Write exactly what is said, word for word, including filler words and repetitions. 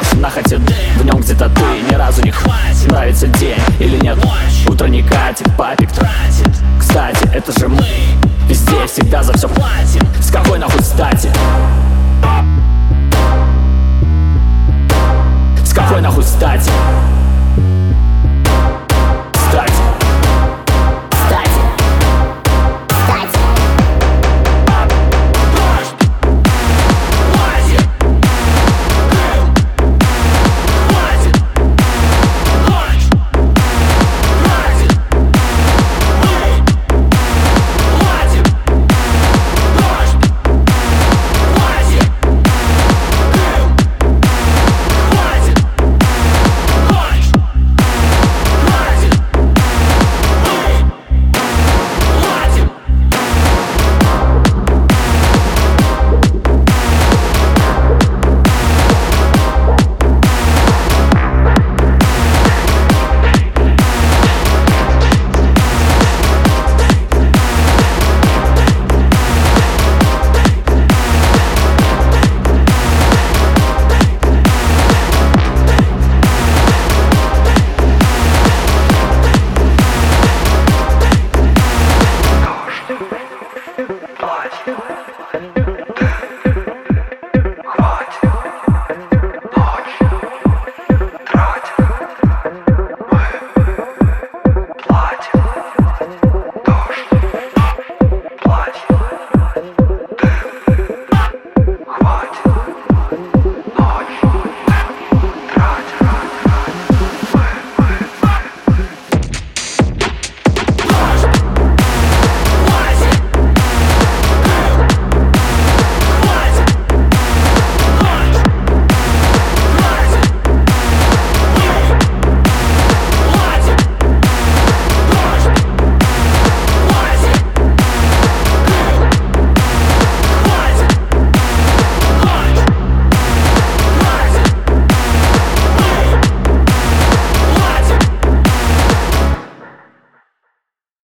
на хоте в нем где-то ты ни разу не хватит. Нравится день или нет, утро не катит, папик тратит. Кстати, это же мы везде всегда за все платим. С какой нахуй стати? С какой нахуй стати?